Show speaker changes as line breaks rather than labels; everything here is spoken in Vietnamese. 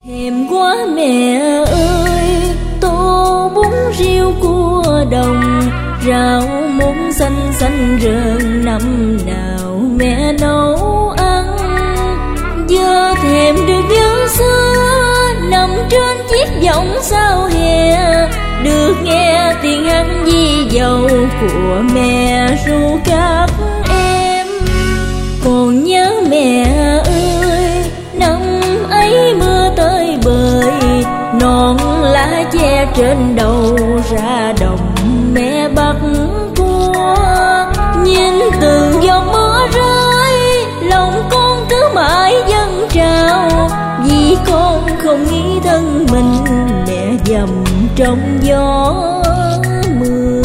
Thèm quá mẹ ơi, tô bún riêu cua đồng, rau muống xanh xanh rợn năm nào mẹ nấu ăn. Giờ thèm được nhớ xưa, nằm trên chiếc võng sao hè, được nghe tiếng hát di dầu của mẹ ru các em. Còn nhớ mẹ ơi, năm ấy mưa tới bời, non lá che trên đầu ra đồng mẹ bắt cua. Nhìn từng giọt mưa rơi, lòng con cứ mãi dâng trào, vì con không nghĩ thân mình mẹ dầm trong gió mưa.